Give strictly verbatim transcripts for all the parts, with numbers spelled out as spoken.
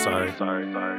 Sorry. Sorry. Sorry.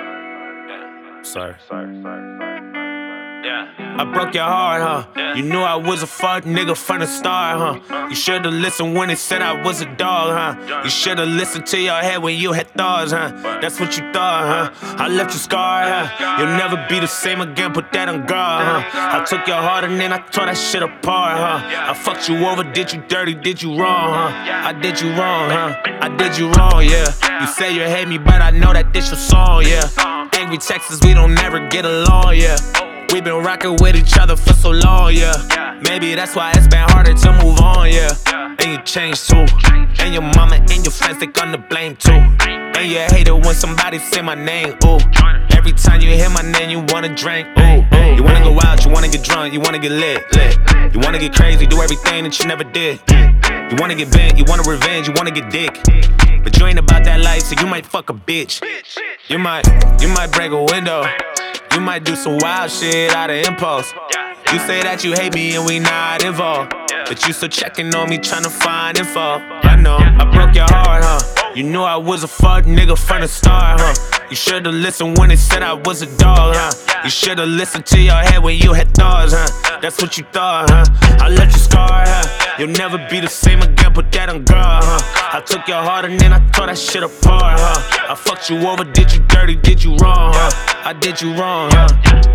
Sorry. Sorry. Sorry. Yeah. I broke your heart, huh? Yeah. You knew I was a fuck nigga from the start, huh? You should've listened when it said I was a dog, huh? You should've listened to your head when you had thoughts, huh? That's what you thought, huh? I left you scarred, huh? You'll never be the same again, put that on guard, huh? I took your heart and then I tore that shit apart, huh? I fucked you over, did you dirty, did you wrong, huh? I did you wrong, huh? I did you wrong, yeah. You say you hate me, but I know that this your song, yeah. Angry Texas, we don't never get along, yeah. We been rockin' with each other for so long, yeah. Maybe that's why it's been harder to move on, yeah. And you changed too. And your mama and your friends, they gonna blame too. And you hate it when somebody say my name, ooh. Every time you hear my name, you wanna drink, ooh, ooh. You wanna go out, you wanna get drunk, you wanna get lit, lit. You wanna get crazy, do everything that you never did. You wanna get bent, you wanna revenge, you wanna get dick. But you ain't about that life, so you might fuck a bitch. You might, you might break a window. You might do some wild shit out of impulse. You say that you hate me and we not involved, but you still checking on me, tryna find info. I know, I broke your heart, huh? You knew I was a fuck nigga from the start, huh? You should've listened when it said I was a dog, huh? You should've listened to your head when you had thoughts, huh? That's what you thought, huh? I left you scarred, huh? You'll never be the same again, put that on guard, huh? I took your heart and then I tore that shit apart, huh? I fucked you over, did you dirty, did you wrong, huh? I did you wrong, huh?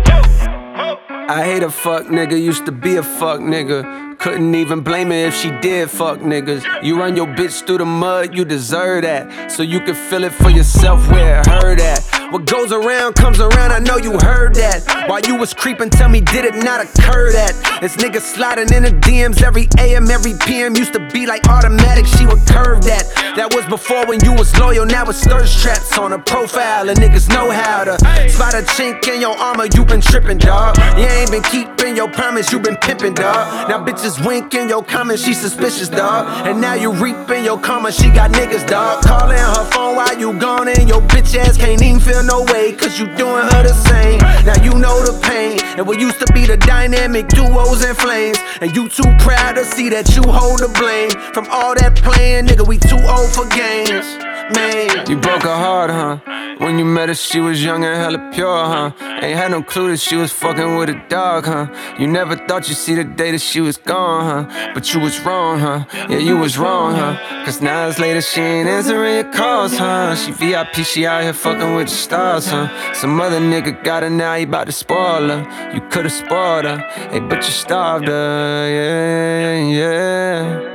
I hate a fuck nigga, used to be a fuck nigga. Couldn't even blame her if she did fuck niggas. You run your bitch through the mud, you deserve that. So you can feel it for yourself where it hurt at. What goes around comes around, I know you heard that. While you was creeping, tell me did it not occur that this nigga sliding in the D Ms every A M, every P M used to be like automatic, she would curve that. That was before when you was loyal, now it's thirst traps on a profile. And niggas know how to spot a chink in your armor, you been tripping, dawg. You ain't been keeping your promise, you been pimping, dawg. Now bitches winking your comments, she suspicious, dawg. And now you reaping your karma, she got niggas, dawg. Calling her phone while you gone and your bitch ass can't even feel no way, cause you doing her the same. Now you know the pain, and what used to be the dynamic duos and flames. And you too proud to see that you hold the blame. From all that playing, nigga, we too old for games, man. You broke her heart, huh? When you met her, she was young and hella pure, huh? Ain't had no clue that she was fucking with a dog, huh? You never thought you'd see the day that she was gone, huh? But you was wrong, huh? Yeah, you was wrong, huh? Cause now it's later, she ain't answering your calls, huh? She V I P, she out here fucking with the stars, huh? Some other nigga got her, now he bout to spoil her. You could've spoiled her, hey, but you starved her, yeah, yeah.